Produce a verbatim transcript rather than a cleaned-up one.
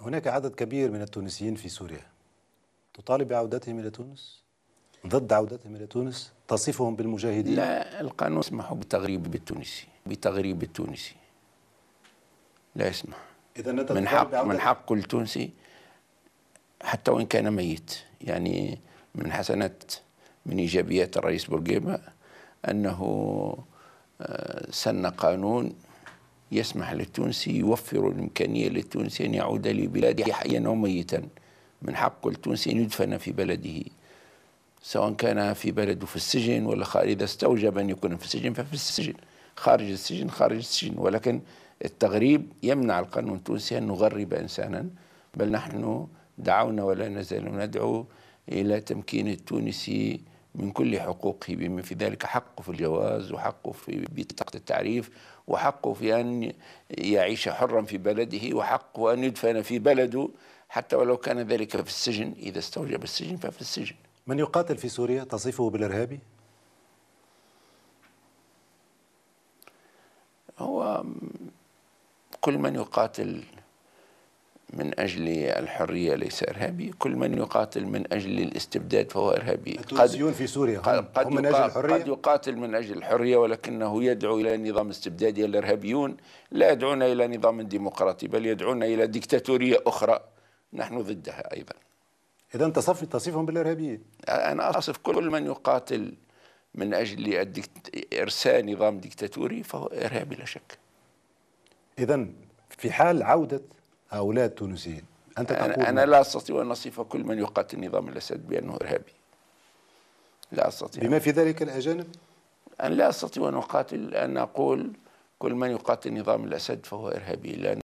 هناك عدد كبير من التونسيين في سوريا، تطالب بعودتهم إلى تونس؟ ضد عودتهم إلى تونس؟ تصفهم بالمجاهدين؟ لا، القانون يسمح بتغريب التونسي بتغريب التونسي لا يسمح. إذا أنت من تطالب حق من بعودته؟ حق التونسي حتى وإن كان ميت. يعني من حسنات من إيجابيات الرئيس بورقيبة أنه سن قانون يسمح للتونسي، يوفر الإمكانية للتونسي أن يعود لبلاده حيا أو ميتا. من حق التونسي أن يدفن في بلده، سواء كان في بلده في السجن ولا خارج. إذا استوجب أن يكون في السجن ففي السجن، خارج السجن خارج السجن. ولكن التغريب يمنع القانون التونسي أن نغرب إنسانا، بل نحن دعونا ولا نزال ندعو إلى تمكين التونسي من كل حقوقه، بما في ذلك حقه في الجواز، وحقه في بطاقة التعريف، وحقه في أن يعيش حرا في بلده، وحقه أن يدفن في بلده حتى ولو كان ذلك في السجن. إذا استوجب السجن ففي السجن. من يقاتل في سوريا تصفه بالإرهابي؟ هو كل من يقاتل من أجل الحرية ليس إرهابي، كل من يقاتل من أجل الاستبداد فهو إرهابي. التونسيون في سوريا هم, قد هم من أجل الحرية؟ قد يقاتل من أجل الحرية ولكنه يدعو إلى نظام استبدادي. الإرهابيون لا يدعون إلى نظام ديمقراطي، بل يدعون إلى ديكتاتورية أخرى نحن ضدها أيضا. إذا تصف تصفهم بالإرهابيين؟ أنا أصف كل من يقاتل من أجل إرساء نظام ديكتاتوري فهو إرهابي لا شك. إذا في حال عودة هؤلاء التونسيين أنت تقول أنا, أنا لا أستطيع أن أصف كل من يقاتل نظام الأسد بأنه إرهابي، لا أستطيع. بما في ذلك الأجانب؟ أنا لا أستطيع أن أقاتل أن أقول كل من يقاتل نظام الأسد فهو إرهابي، لأن